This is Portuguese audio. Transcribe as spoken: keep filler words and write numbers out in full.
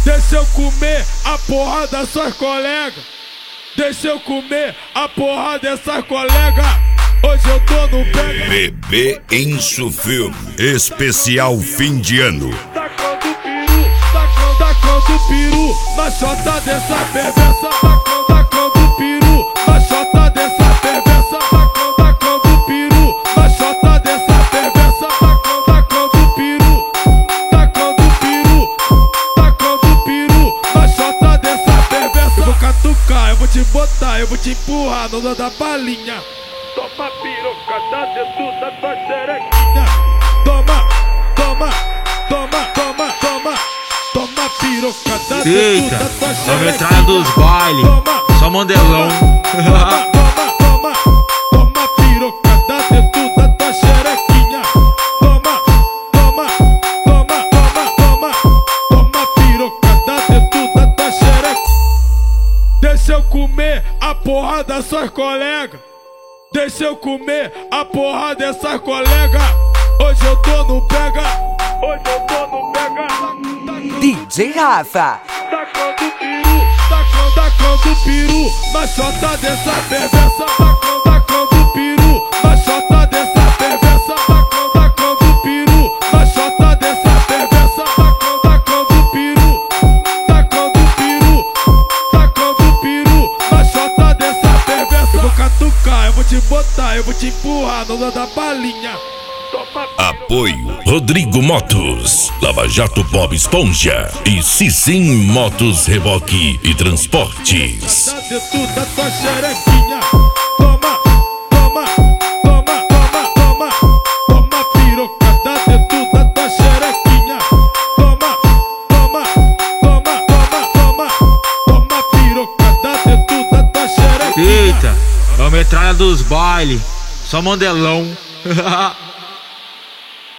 Deixa eu comer a porra das suas colegas. Deixa eu comer a porra dessas colegas. Hoje eu tô no pega. Bebê Enso Film especial fim de ano. Tacando peru, tacando, tacando peru na chota dessa perversa. Tacando, tacando peru na chota dessa perversa. Tacando, tacando peru na chota dessa perversa. Tacando, tacando peru, tacando peru, tacando peru na chota dessa perversa. Eu vou catucar, eu vou te botar, eu vou te empurrar no da balinha. Toma pirocada dentro da tua xerequinha. Toma, toma, toma, toma, toma. Toma pirocada dentro da tua xerequinha. Toma entrada dos bailes, só mandelão. Toma, toma, toma. Toma pirocada dentro da tua xerequinha. Toma, toma, toma, toma, toma. Toma pirocada dentro da tua xerequinha. Deixa eu comer a porra das suas colegas. Deixa eu comer a porra dessas colegas. Hoje eu tô no pega. Hoje eu tô no pega. D J Rafa. Tacando peru, tacando, tacando peru na chota dessa perversa. Tacando, tacando peru na chota dessa perversa. Tacando, tacando peru na chota dessa perversa. Tacando, tacando peru, tacando peru, tacando peru na chota dessa perversa. Eu vou catucar, eu vou te botar, eu vou te empurrar no da balinha. Apoio Rodrigo Motos, Lava Jato Bob Esponja e Cisim Motos Reboque e Transportes. Dentro da tua xerequinha. Toma, toma, toma, toma, toma. Toma pirocada dentro da tua xerequinha. Toma, toma, toma, toma, toma. Toma pirocada dentro da tua xerequinha. Eita, é a metralha dos bailes, só mandelão.